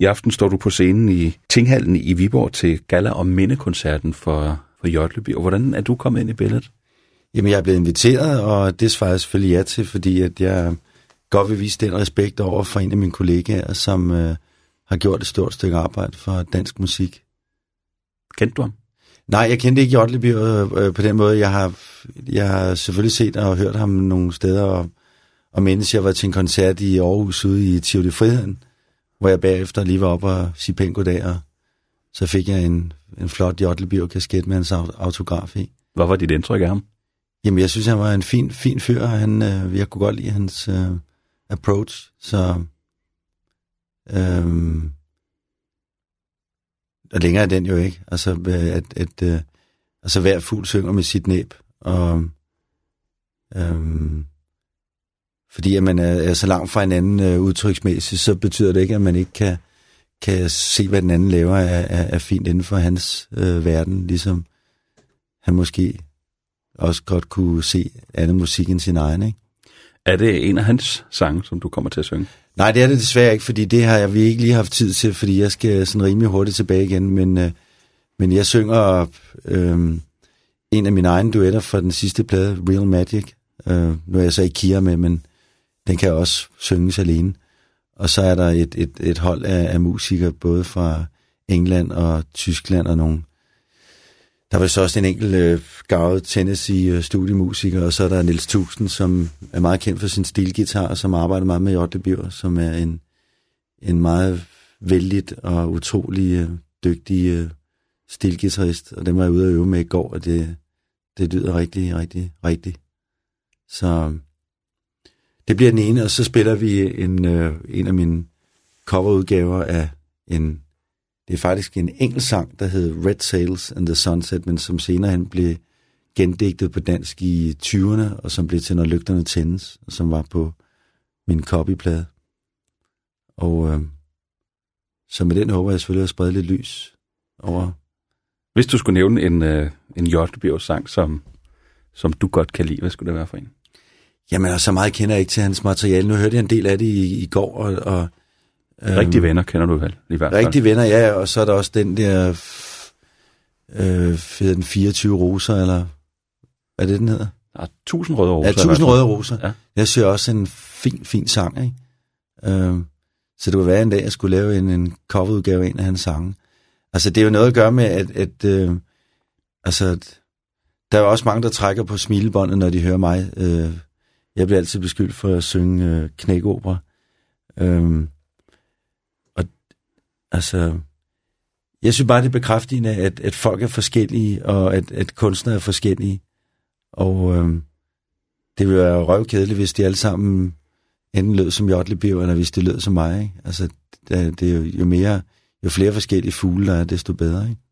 I aften står du på scenen i Tinghallen i Viborg til galla- og mindekoncerten for Jodleby. Og hvordan er du kommet ind i billedet? Jamen, jeg er blevet inviteret, og det svarer jeg selvfølgelig ja til, fordi at jeg godt vil vise den respekt over for en af mine kollegaer, som har gjort et stort stykke arbejde for dansk musik. Kendte du ham? Nej, jeg kendte ikke Jodleby på den måde. Jeg har selvfølgelig set og hørt ham nogle steder, og mens jeg var til en koncert i Aarhus ude i Tivoli Friheden, hvor jeg bagefter lige var oppe og sige pænt goddag, og så fik jeg en flot Jodleby-kasket med hans autograf i. Hvad var dit indtryk af ham? Jamen, jeg synes, han var en fin fyr, og jeg kunne godt lide hans approach, så og længere er den jo ikke. Altså, altså hver fugl synger med sit næb, og fordi at man er så langt fra hinanden udtryksmæssigt, så betyder det ikke, at man ikke kan se, hvad den anden laver er fint inden for hans verden, ligesom han måske også godt kunne se andet musik end sin egen, ikke? Er det en af hans sange, som du kommer til at synge? Nej, det er det desværre ikke, fordi det har vi ikke lige haft tid til, fordi jeg skal sådan rimelig hurtigt tilbage igen, men jeg synger en af mine egne duetter fra den sidste plade, Real Magic. Nu er jeg så ikke Kira med, men den kan også synges alene. Og så er der et hold af musikere, både fra England og Tyskland og nogle. Der var så også en enkelt garvet Tennessee-studiemusiker, og så er der Niels Tuxen, som er meget kendt for sin stilguitar, og som arbejder meget med Jodleby, som er en meget vældigt og utrolig dygtig stilguitarist. Og den var jeg ude at øve med i går, og det lyder rigtig. Så det bliver den ene, og så spiller vi en af mine coverudgaver af det er faktisk en engelsk sang, der hed Red Sails and the Sunset, men som senere hen blev gendigtet på dansk i 20'erne, og som blev til Når lygterne tændes, og som var på min copyplade. Og så med den håber jeg selvfølgelig at sprede lidt lys over. Hvis du skulle nævne en Jodleby-sang, som du godt kan lide, hvad skulle det være for en? Jamen, så meget kender jeg ikke til hans materiale. Nu hørte jeg en del af det i går, og Rigtige venner kender du vel i hvert fald? Rigtige venner, ja, og så er der også den der den 24 roser, eller hvad er det, den hedder? Ja, 1000 røde roser. Ja, 1000 røde roser. Ja. Jeg synes også en fin sang, ikke? Så det kunne være en dag, jeg skulle lave en coverudgave af en af hans sange. Altså, det er jo noget at gøre med, at der er jo også mange, der trækker på smilebåndet, når de hører mig. Jeg bliver altid beskyldt for at synge knækopera. Altså, jeg synes bare, det er bekræftende, at folk er forskellige, og at kunstnere er forskellige. Og det ville være røvkedeligt, hvis de alle sammen enten lød som Jodleby, eller hvis de lød som mig, ikke? Altså, det er jo flere forskellige fugle, der er, desto bedre, ikke?